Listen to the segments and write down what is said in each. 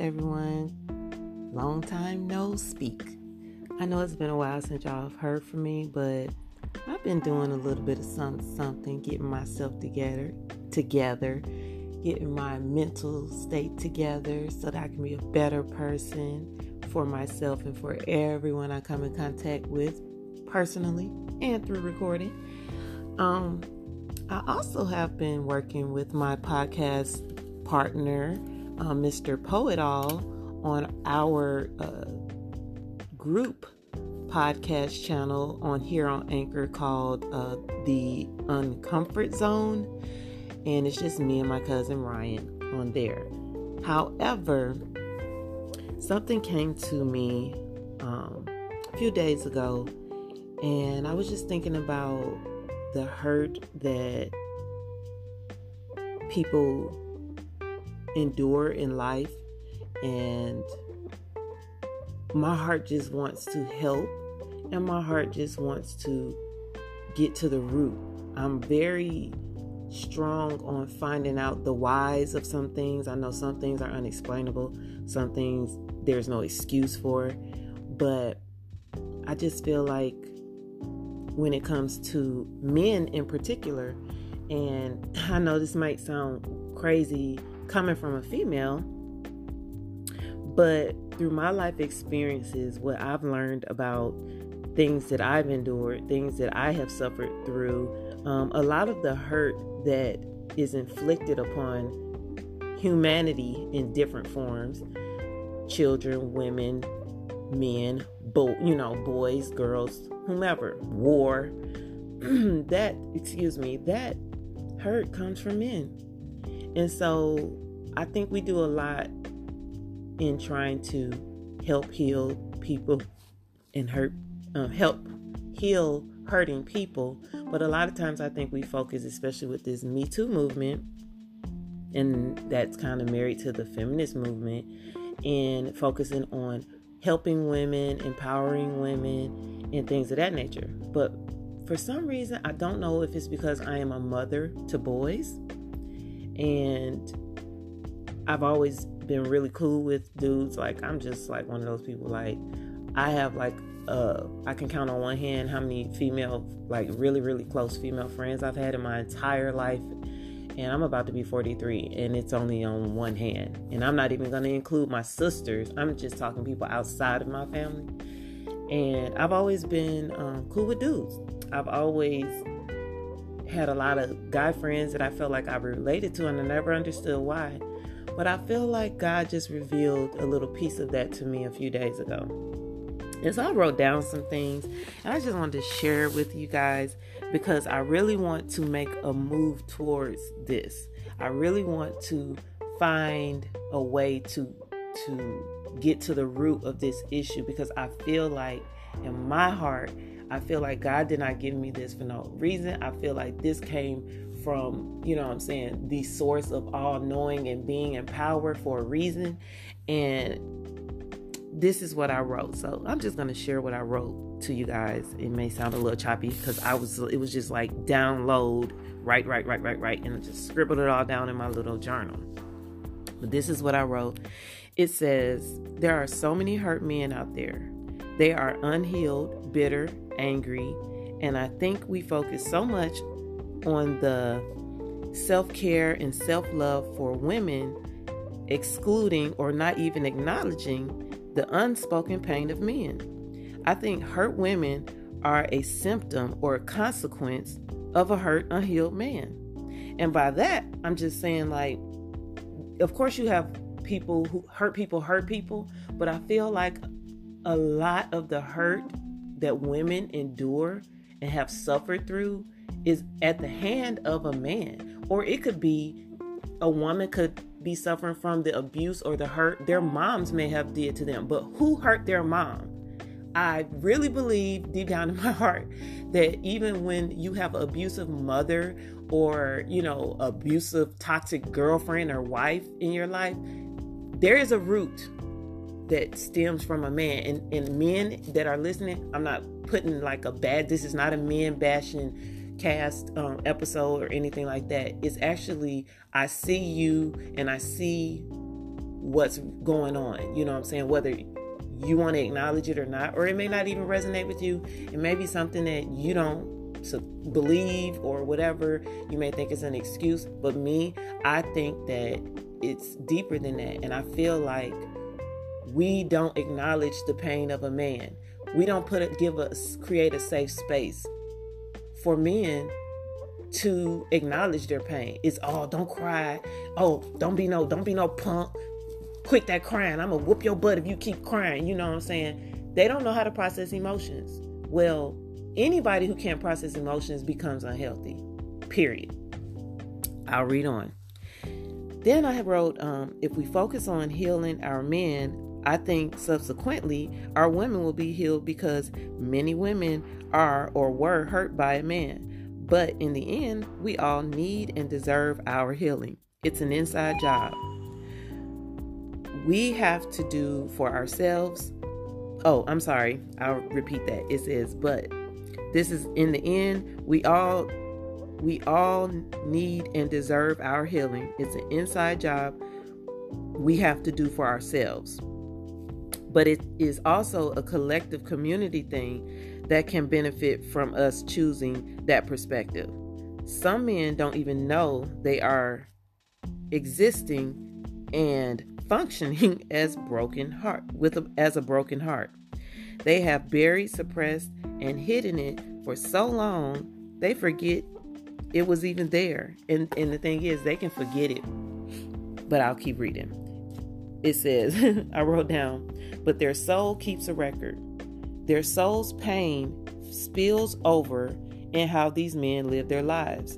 everyone? Long time no speak. I know it's been a while since y'all have heard from me, but I've been doing a little bit of something, getting myself together, getting my mental state together so that I can be a better person for myself and for everyone I come in contact with personally and through recording. I also have been working with my podcast partner, Mr. Poet-All, on our group podcast channel on here on Anchor called The Uncomfort Zone, and it's just me and my cousin Ryan on there. However, something came to me a few days ago, and I was just thinking about the hurt that people endure in life, and my heart just wants to help, and my heart just wants to get to the root. I'm very strong on finding out the whys of some things. I know some things are unexplainable, some things there's no excuse for, but I just feel like when it comes to men in particular, and I know this might sound crazy coming from a female, but through my life experiences, what I've learned about things that I've endured, things that I have suffered through, a lot of the hurt that is inflicted upon humanity in different forms, children, women, men, boys, girls, whomever, war, that hurt comes from men. And so I think we do a lot in trying to help heal people and help heal hurting people. But a lot of times I think we focus, especially with this Me Too movement, and that's kind of married to the feminist movement, and focusing on helping women, empowering women, and things of that nature. But for some reason, I don't know if it's because I am a mother to boys, and I've always been really cool with dudes. Like, I'm just like one of those people, like, I have like, I can count on one hand how many female, like really, really close female friends I've had in my entire life. And I'm about to be 43, and it's only on one hand. And I'm not even going to include my sisters. I'm just talking people outside of my family. And I've always been cool with dudes. I've always had a lot of guy friends that I felt like I related to, and I never understood why. But I feel like God just revealed a little piece of that to me a few days ago. And so I wrote down some things, and I just wanted to share it with you guys because I really want to make a move towards this. I really want to find a way to get to the root of this issue, because I feel like in my heart, I feel like God did not give me this for no reason. I feel like this came from, the source of all knowing and being in power for a reason. And this is what I wrote. So I'm just going to share what I wrote to you guys. It may sound a little choppy because it was just like download, right. And I just scribbled it all down in my little journal. But this is what I wrote. It says, there are so many hurt men out there. They are unhealed, bitter, angry. And I think we focus so much on the self-care and self-love for women, excluding or not even acknowledging the unspoken pain of men. I think hurt women are a symptom or a consequence of a hurt, unhealed man. And by that, I'm just saying, like, of course you have people who hurt people, but I feel like a lot of the hurt that women endure and have suffered through is at the hand of a man. Or it could be a woman could be suffering from the abuse or the hurt their moms may have did to them. But who hurt their mom? I really believe deep down in my heart that even when you have an abusive mother or, abusive, toxic girlfriend or wife in your life, there is a root that stems from a man. And men that are listening, I'm not putting like this is not a men bashing cast episode or anything like that. It's actually, I see you and I see what's going on. You know what I'm saying? Whether you want to acknowledge it or not, or it may not even resonate with you. It may be something that you don't believe or whatever. You may think it's an excuse, but I think that it's deeper than that. And I feel like we don't acknowledge the pain of a man. We don't create a safe space for men to acknowledge their pain. It's don't cry. Oh, don't be no punk. Quit that crying. I'm gonna whoop your butt if you keep crying. You know what I'm saying? They don't know how to process emotions. Well, anybody who can't process emotions becomes unhealthy. Period. I'll read on. Then I wrote, if we focus on healing our men, I think subsequently our women will be healed, because many women are or were hurt by a man. But in the end, we all need and deserve our healing. It's an inside job. We have to do for ourselves. Oh, I'm sorry. I'll repeat that. It says, but this is in the end, we all need and deserve our healing. It's an inside job we have to do for ourselves. But it is also a collective community thing that can benefit from us choosing that perspective. Some men don't even know they are existing and functioning as a broken heart. They have buried, suppressed, and hidden it for so long they forget it was even there. And the thing is, they can forget it. But I'll keep reading. It says, I wrote down, but their soul keeps a record. Their soul's pain spills over in how these men live their lives.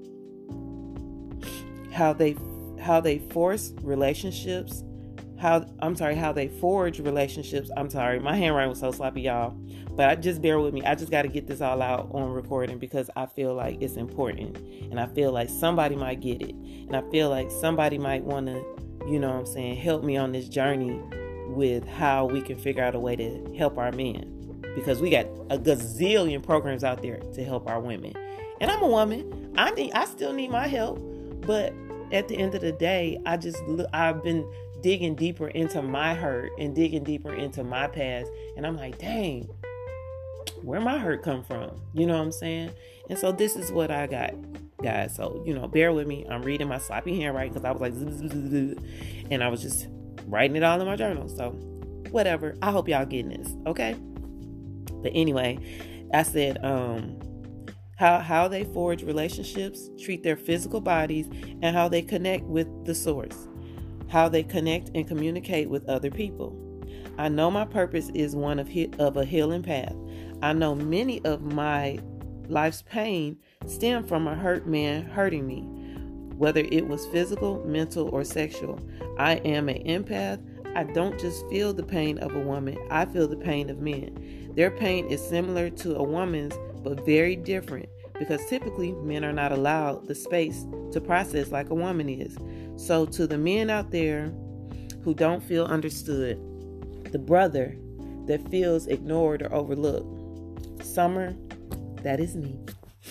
How they forge relationships. How they forge relationships. I'm sorry, my handwriting was so sloppy, y'all. But just bear with me. I just got to get this all out on recording, because I feel like it's important. And I feel like somebody might get it. And I feel like somebody might want to, help me on this journey with how we can figure out a way to help our men. Because we got a gazillion programs out there to help our women. And I'm a woman. I still need my help. But at the end of the day, I've been digging deeper into my hurt and digging deeper into my past. And I'm like, dang, where my hurt come from? You know what I'm saying? And so this is what I got, guys. So, bear with me. I'm reading my sloppy handwriting because I was like, and I was just writing it all in my journal. So whatever. I hope y'all getting this. Okay. But anyway, I said, how they forge relationships, treat their physical bodies, and how they connect with the source. How they connect and communicate with other people. I know my purpose is one of a healing path. I know many of my life's pain stem from a hurt man hurting me, whether it was physical, mental, or sexual. I am an empath. I don't just feel the pain of a woman. I feel the pain of men. Their pain is similar to a woman's, but very different, because typically men are not allowed the space to process like a woman is. So to the men out there who don't feel understood, the brother that feels ignored or overlooked, Summer, that is me.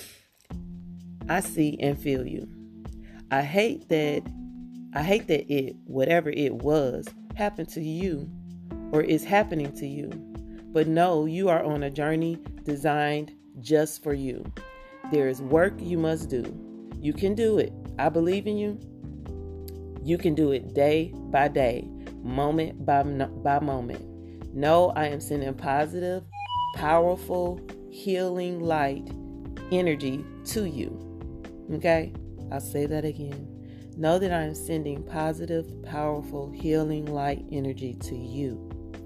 I see and feel you. I hate that it, whatever it was, happened to you or is happening to you. But no, you are on a journey designed just for you. There is work you must do. You can do it. I believe in you. You can do it day by day, moment by moment. No, I am sending positive, powerful, healing light energy to you. Okay? I'll say that again. Know that I am sending positive, powerful, healing light energy to you.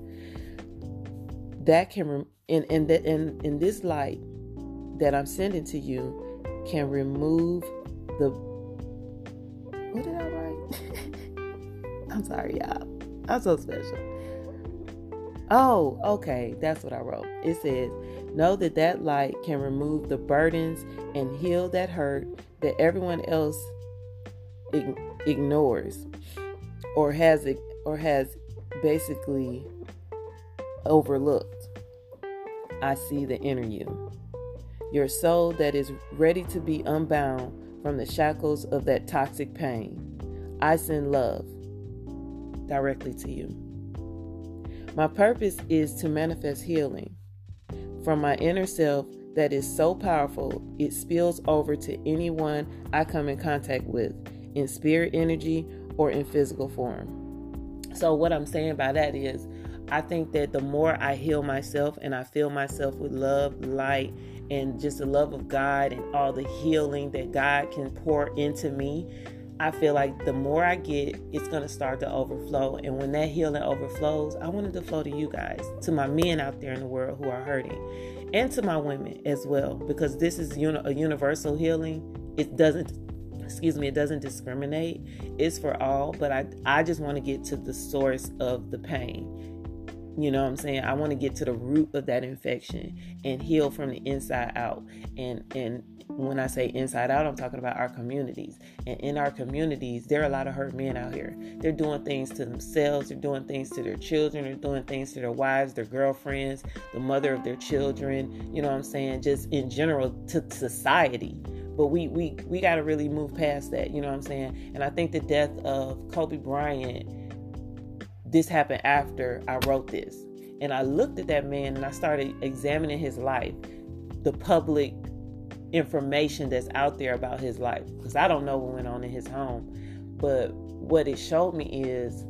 That can in this light that I'm sending to you can remove the. What did I write? I'm sorry, y'all. I'm so special. Oh, okay. That's what I wrote. It says, know that light can remove the burdens and heal that hurt that everyone else ignores or has basically overlooked. I see the inner you. Your soul that is ready to be unbound from the shackles of that toxic pain. I send love. directly to you. My purpose is to manifest healing from my inner self that is so powerful it spills over to anyone I come in contact with in spirit energy or in physical form. So what I'm saying by that is, I think that the more I heal myself and I fill myself with love, light, and just the love of God and all the healing that God can pour into me, I feel like the more I get, it's going to start to overflow. And when that healing overflows, I want it to flow to you guys, to my men out there in the world who are hurting, and to my women as well, because this is a universal healing. It doesn't discriminate. It's for all, but I just want to get to the source of the pain. You know what I'm saying? I want to get to the root of that infection and heal from the inside out. And when I say inside out, I'm talking about our communities. And in our communities, there are a lot of hurt men out here. They're doing things to themselves. They're doing things to their children. They're doing things to their wives, their girlfriends, the mother of their children. You know what I'm saying? Just in general to society. But we got to really move past that. You know what I'm saying? And I think the death of Kobe Bryant, this happened after I wrote this. And I looked at that man and I started examining his life, the public information that's out there about his life, because I don't know what went on in his home. But what it showed me is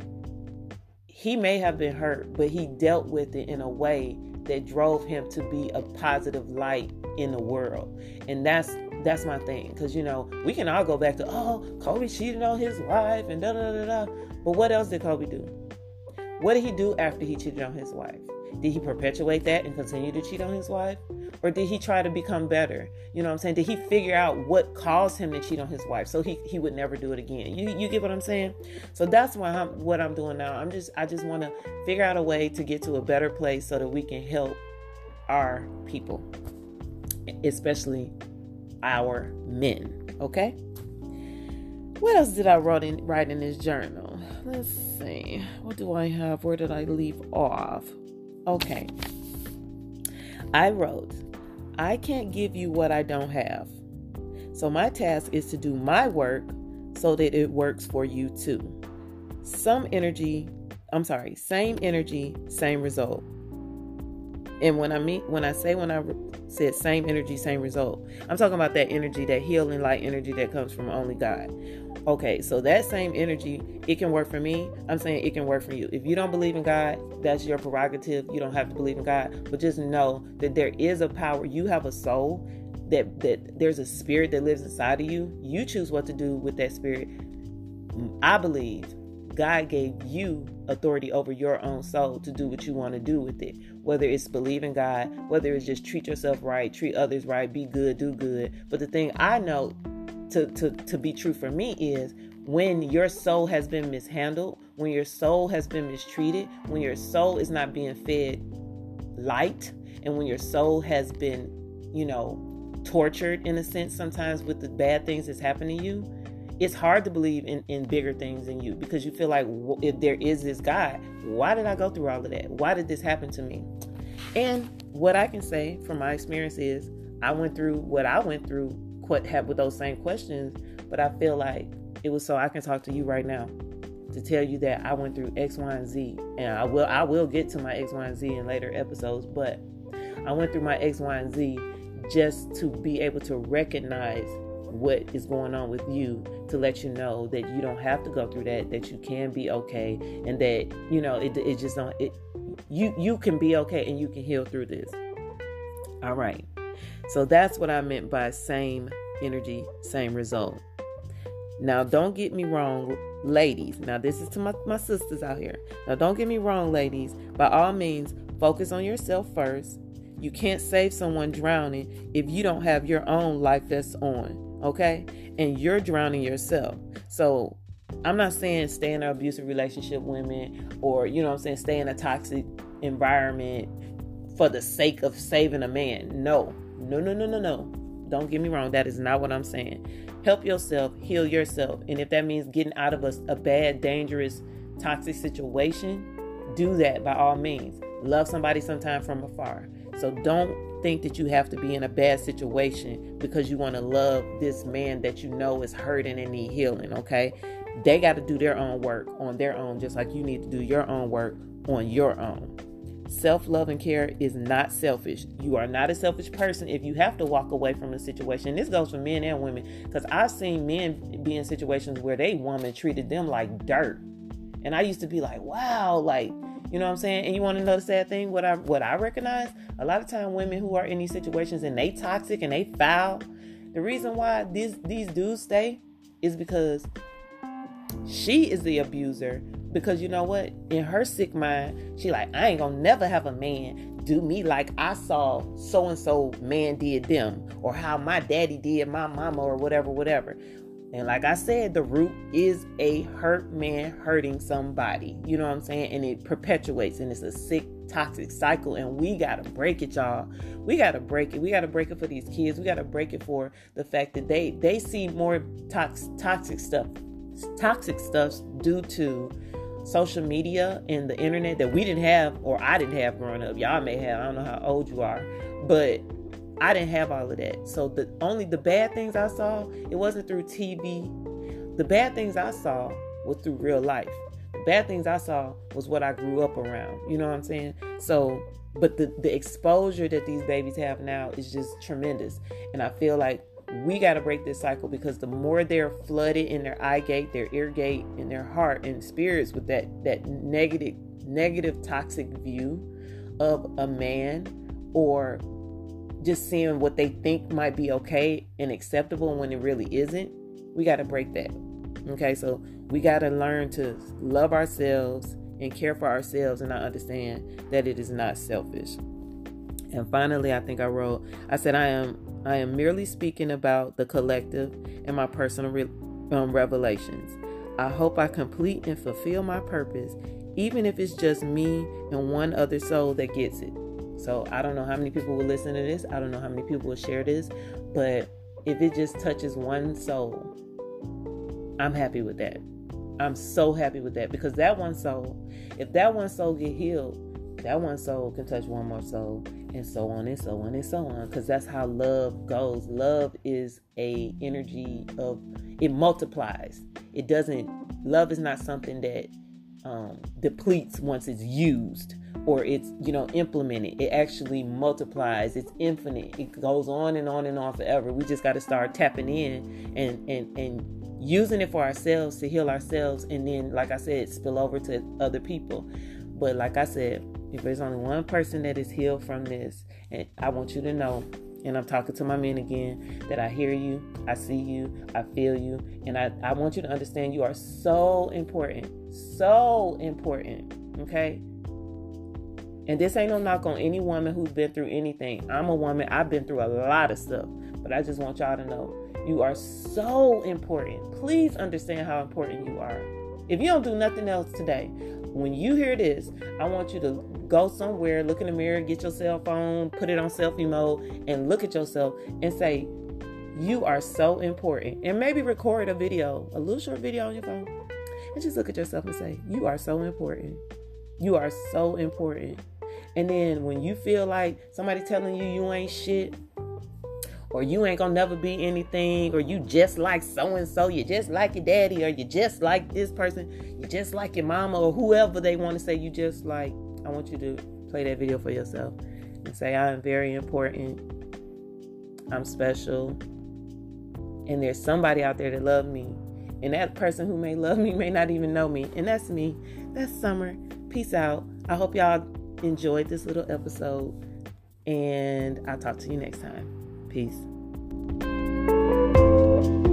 he may have been hurt, but he dealt with it in a way that drove him to be a positive light in the world. And that's my thing. Because, you know, we can all go back to, Kobe cheated on his wife and da-da-da-da. But what else did Kobe do? What did he do after he cheated on his wife? Did he perpetuate that and continue to cheat on his wife? Or did he try to become better? You know what I'm saying? Did he figure out what caused him to cheat on his wife so he would never do it again? You get what I'm saying? So that's what I'm doing now. I just want to figure out a way to get to a better place so that we can help our people, especially our men. Okay? What else did I write in this journal? Let's see. What do I have? Where did I leave off? Okay. I wrote, I can't give you what I don't have. So my task is to do my work so that it works for you too. Same energy, same result. And when I said same energy, same result, I'm talking about that energy, that healing light energy that comes from only God. Okay, so that same energy, it can work for me. I'm saying it can work for you. If you don't believe in God, that's your prerogative. You don't have to believe in God. But just know that there is a power. You have a soul, that there's a spirit that lives inside of you. You choose what to do with that spirit. I believe God gave you authority over your own soul to do what you want to do with it. Whether it's believe in God, whether it's just treat yourself right, treat others right, be good, do good. But the thing I know to be true for me is when your soul has been mishandled, when your soul has been mistreated, when your soul is not being fed light, and when your soul has been, tortured in a sense sometimes with the bad things that's happening to you, it's hard to believe in bigger things in you, because you feel like, if there is this God, why did I go through all of that? Why did this happen to me? And what I can say from my experience is I went through what I went through with those same questions, but I feel like it was so I can talk to you right now to tell you that I went through X, Y, and Z. And I will get to my X, Y, and Z in later episodes, but I went through my X, Y, and Z just to be able to recognize what is going on with you, to let you know that you don't have to go through that you can be okay, and that, it just don't, you can be okay and you can heal through this. All right. So that's what I meant by same energy, same result. Now, don't get me wrong, ladies. Now, this is to my sisters out here. Now, don't get me wrong, ladies. By all means, focus on yourself first. You can't save someone drowning if you don't have your own life vest on, okay? And you're drowning yourself. So I'm not saying stay in an abusive relationship, women, or, stay in a toxic environment for the sake of saving a man. No. Don't get me wrong. That is not what I'm saying. Help yourself, heal yourself. And if that means getting out of a bad, dangerous, toxic situation, do that by all means. Love somebody sometime from afar. So don't think that you have to be in a bad situation because you want to love this man that you know is hurting and need healing, okay? They got to do their own work on their own, just like you need to do your own work on your own. Self-love and care is not selfish. You are not a selfish person if you have to walk away from the situation. This goes for men and women, because I've seen men be in situations where they woman treated them like dirt. And I used to be like, wow, like, you know what I'm saying? And you want to know the sad thing? What I recognize? A lot of time women who are in these situations and they toxic and they foul, the reason why these dudes stay is because she is the abuser. Because you know what? In her sick mind, she like, I ain't gonna never have a man do me like I saw so-and-so man did them, or how my daddy did my mama, or whatever. And like I said, the root is a hurt man hurting somebody. You know what I'm saying? And it perpetuates, and it's a sick, toxic cycle. And we gotta break it, y'all. We gotta break it. We gotta break it for these kids. We gotta break it for the fact that they see more toxic stuff due to social media and the internet that we didn't have, or I didn't have growing up. Y'all may have. I don't know how old you are, but I didn't have all of that. So the bad things I saw, it wasn't through TV. The bad things I saw was through real life. The bad things I saw was what I grew up around. You know what I'm saying? So, but the exposure that these babies have now is just tremendous. And I feel like we got to break this cycle, because the more they're flooded in their eye gate, their ear gate, and their heart and spirits with that negative toxic view of a man, or just seeing what they think might be okay and acceptable when it really isn't, we got to break that. Okay, so we got to learn to love ourselves and care for ourselves, and I understand that it is not selfish. And finally, I said, I am merely speaking about the collective and my personal revelations. I hope I complete and fulfill my purpose, even if it's just me and one other soul that gets it. So I don't know how many people will listen to this. I don't know how many people will share this, but if it just touches one soul, I'm happy with that. I'm so happy with that, because that one soul, if that one soul get healed, that one soul can touch one more soul, and so on and so on and so on, because that's how love goes. Love is a energy it multiplies. Love is not something that depletes once it's used or it's, implemented. It actually multiplies. It's infinite. It goes on and on and on forever. We just got to start tapping in and using it for ourselves to heal ourselves, and then, like I said, spill over to other people. But like I said, if there's only one person that is healed from this, and I want you to know, and I'm talking to my men again, that I hear you, I see you, I feel you, and I want you to understand you are so important, okay? And this ain't no knock on any woman who's been through anything. I'm a woman, I've been through a lot of stuff, but I just want y'all to know, you are so important. Please understand how important you are. If you don't do nothing else today, when you hear this, I want you to go somewhere, look in the mirror, get your cell phone, put it on selfie mode, and look at yourself and say, you are so important. And maybe record a little short video on your phone, and just look at yourself and say, you are so important. You are so important. And then when you feel like somebody telling you ain't shit, or you ain't gonna never be anything, or you just like so-and-so, you just like your daddy, or you just like this person, you just like your mama, or whoever they want to say you just like, I want you to play that video for yourself and say, I am very important, I'm special, and there's somebody out there that loves me, and that person who may love me may not even know me, and that's me. That's Summer. Peace out. I hope y'all enjoyed this little episode, and I'll talk to you next time. Peace.